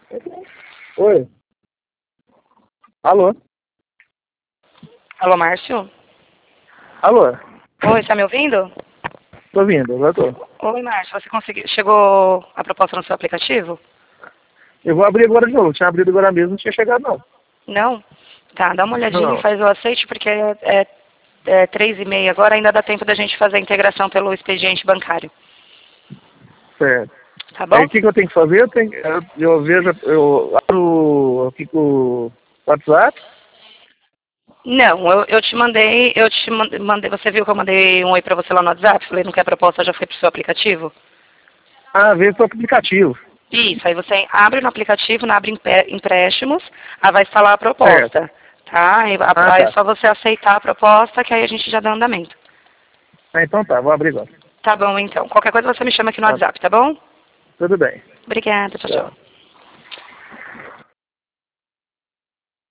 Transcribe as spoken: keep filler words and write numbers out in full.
Oi. Alô? Alô, Márcio? Alô? Oi, está me ouvindo? Tô vindo, agora tô. Oi, Márcio, você conseguiu... Chegou a proposta no seu aplicativo? Eu vou abrir agora de novo. Tinha abrido agora mesmo, não tinha chegado não. Não? Tá, dá uma olhadinha e Não. faz o aceite, porque é, é, é três e meia agora, ainda dá tempo da gente fazer a integração pelo expediente bancário. Certo. Tá Aí bom? o que, que eu tenho que fazer? Eu, tenho, eu, eu vejo, eu abro aqui com o WhatsApp. Não, eu, eu te mandei, eu te mandei, mandei- você viu que eu mandei um oi pra você lá no WhatsApp? Falei, não quer a proposta, já foi pro seu aplicativo? Ah, vejo o aplicativo. Isso, aí você abre no aplicativo, abre empé- empréstimos, aí vai estar lá a Certo. proposta, tá? Aí, Ah, a- aí é tá. só você aceitar a proposta, que aí a gente já dá andamento. Ah, então tá, vou abrir agora. Tá bom, então. Qualquer coisa você me chama aqui no Ah, WhatsApp, tá bom? tudo bem. Obrigada, tchau, tchau. Tchau.